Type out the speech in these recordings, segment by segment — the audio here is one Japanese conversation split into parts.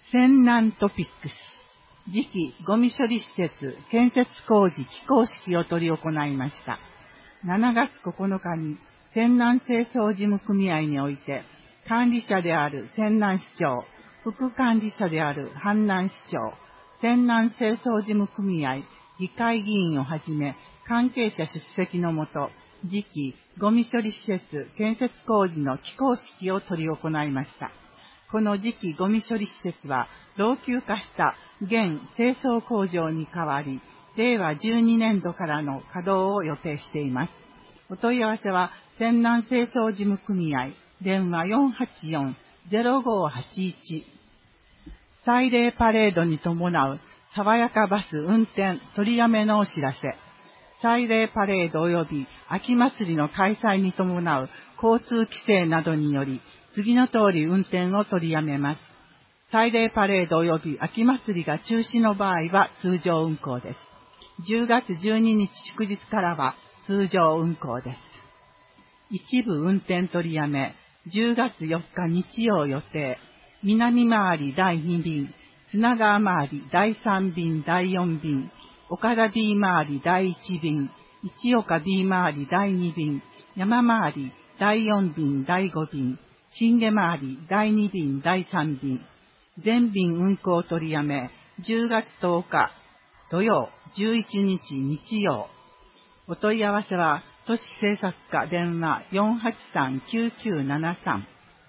泉南トピックス。次期ゴミ処理施設建設工事起工式を執り行いました。7月9日に泉南清掃事務組合において、管理者である泉南市長、副管理者である阪南市長、泉南清掃事務組合議会議員をはじめ、関係者出席のもと、次期ゴミ処理施設建設工事の起工式を執り行いました。この次期ゴミ処理施設は、老朽化した現清掃工場に代わり、令和12年度からの稼働を予定しています。お問い合わせは、泉南清掃事務組合、電話484-0581。祭礼パレードに伴う爽やかバス運転取りやめのお知らせ。祭礼パレード及び秋祭りの開催に伴う交通規制などにより、次の通り運転を取りやめます。祭礼パレード及び秋祭りが中止の場合は通常運行です。10月12日祝日からは通常運行です。一部運転取りやめ、10月4日日曜予定、南回り第2便、砂川回り第3便第4便、岡田 B 回り第1便、市岡 B 回り第2便、山回り第4便第5便、新下回り第2便第3便、全便運行取りやめ、10月10日土曜、11日日曜。お問い合わせは、都市政策課電話483-9973。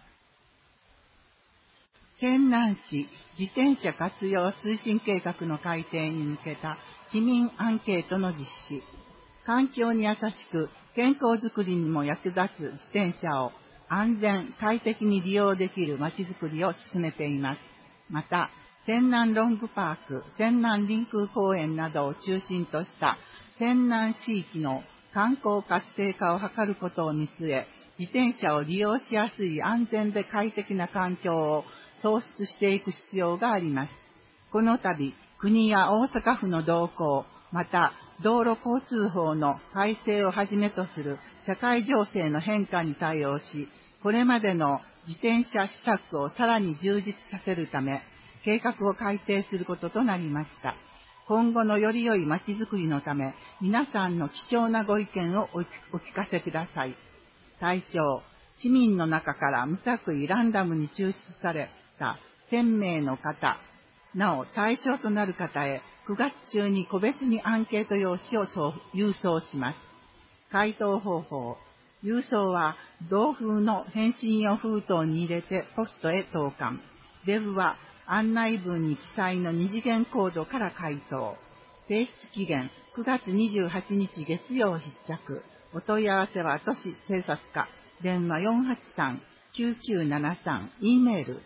泉南市自転車活用推進計画の改定に向けた市民アンケートの実施。環境に優しく健康づくりにも役立つ自転車を安全、快適に利用できるまちづくりを進めています。また、泉南ロングパーク、泉南臨空公園などを中心とした泉南市域の観光活性化を図ることを見据え、自転車を利用しやすい安全で快適な環境を創出していく必要があります。この度、国や大阪府の動向、また道路交通法の改正をはじめとする社会情勢の変化に対応し、これまでの自転車施策をさらに充実させるため、計画を改定することとなりました。今後のより良いまちづくりのため、皆さんの貴重なご意見をお聞かせください。対象、市民の中から無作為ランダムに抽出された1000名の方、なお対象となる方へ9月中に個別にアンケート用紙を郵送します。回答方法、郵送は同封の返信用封筒に入れてポストへ投函。ウェブは案内文に記載の二次元コードから回答。提出期限9月28日月曜必着。お問い合わせは都市政策課電話483-9973 E メール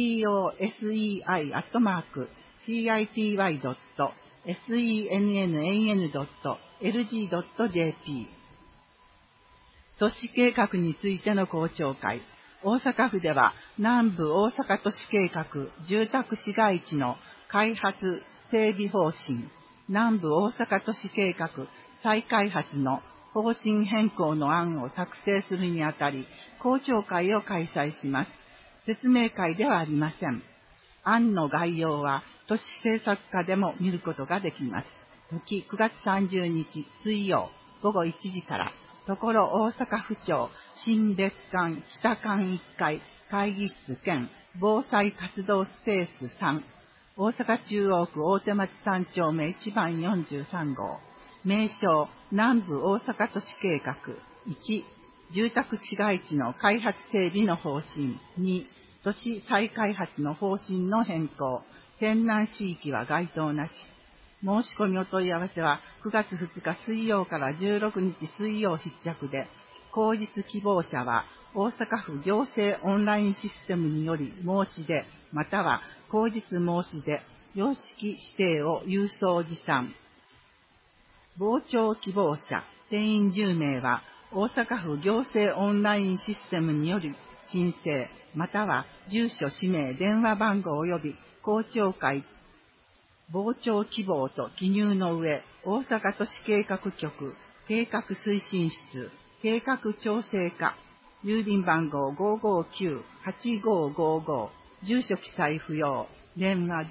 tosei.city.sennan.lg.jp 都市計画についての公聴会。大阪府では南部大阪都市計画住宅市街地の開発整備方針、南部大阪都市計画再開発の方針変更の案を作成するにあたり、公聴会を開催します。説明会ではありません。案の概要は都市政策課でも見ることができます。時9月30日水曜午後1時から、ところ大阪府庁新別館北館1階会議室兼防災活動スペース3、大阪中央区大手町3丁目1番43号。名称、南部大阪都市計画。1、住宅市街地の開発整備の方針。2、都市再開発の方針の変更。泉南市域は該当なし。申し込みお問い合わせは9月2日水曜から16日水曜必着で、後日希望者は大阪府行政オンラインシステムにより申し出、または後日申し出、様式指定を郵送持参。傍聴希望者、定員10名は、大阪府行政オンラインシステムにより申請、または住所、氏名、電話番号及び公聴会、傍聴希望と記入の上、大阪都市計画局、計画推進室、計画調整課、郵便番号559-8555、住所記載不要、 電話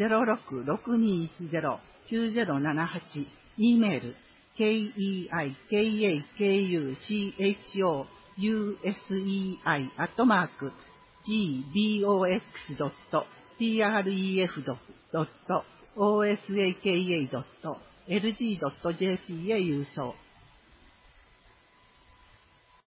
0662109078、e メール keikuchuchui@gbox.pref.osaka.lg.jp へ郵送